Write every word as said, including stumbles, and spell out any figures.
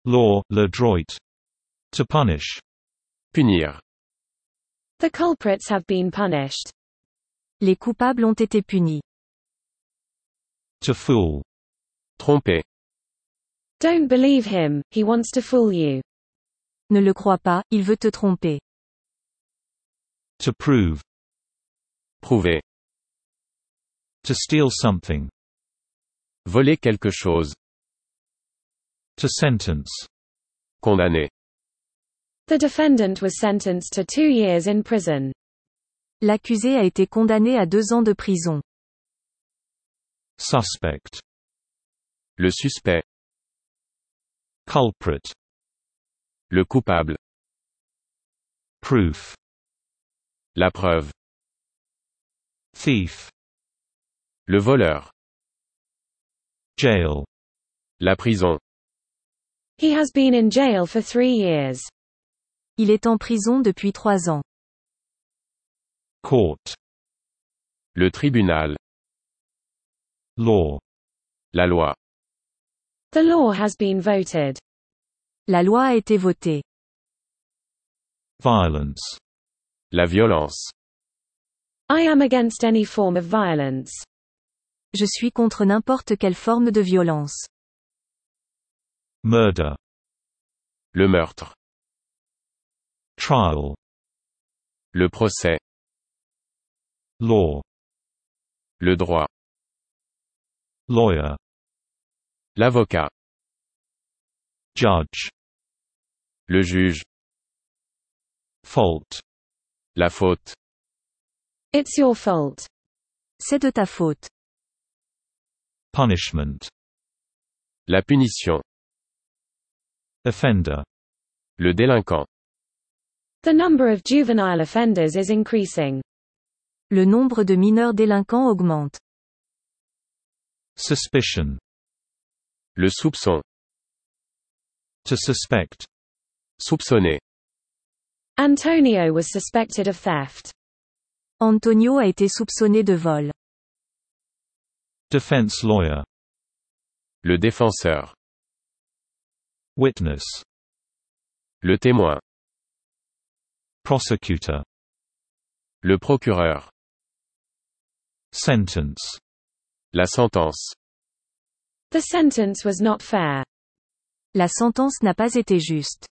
Law, le droit. To punish. Punir. The culprits have been punished. Les coupables ont été punis. To fool. Tromper. Don't believe him, he wants to fool you. Ne le crois pas, il veut te tromper. To prove. Prouver. To steal something. Voler quelque chose. To sentence. Condamner. The defendant was sentenced to two years in prison. L'accusé a été condamné à deux ans de prison. Suspect. Le suspect. Culprit. Le coupable. Proof. La preuve. Thief. Le voleur. Jail. La prison. He has been in jail for three years. Il est en prison depuis trois ans. Court. Le tribunal. Law. La loi. The law has been voted. La loi a été votée. Violence. La violence. I am against any form of violence. Je suis contre n'importe quelle forme de violence. Murder. Le meurtre. Trial. Le procès. Law. Le droit. Lawyer. L'avocat. Judge. Le juge. Fault. La faute. It's your fault. C'est de ta faute. Punishment. La punition. Offender. Le délinquant. The number of juvenile offenders is increasing. Le nombre de mineurs délinquants augmente. Suspicion. Le soupçon. To suspect. Soupçonner. Antonio was suspected of theft. Antonio a été soupçonné de vol. Defense lawyer. Le défenseur. Witness. Le témoin. Prosecutor. Le procureur. Sentence. La sentence. The sentence was not fair. La sentence n'a pas été juste.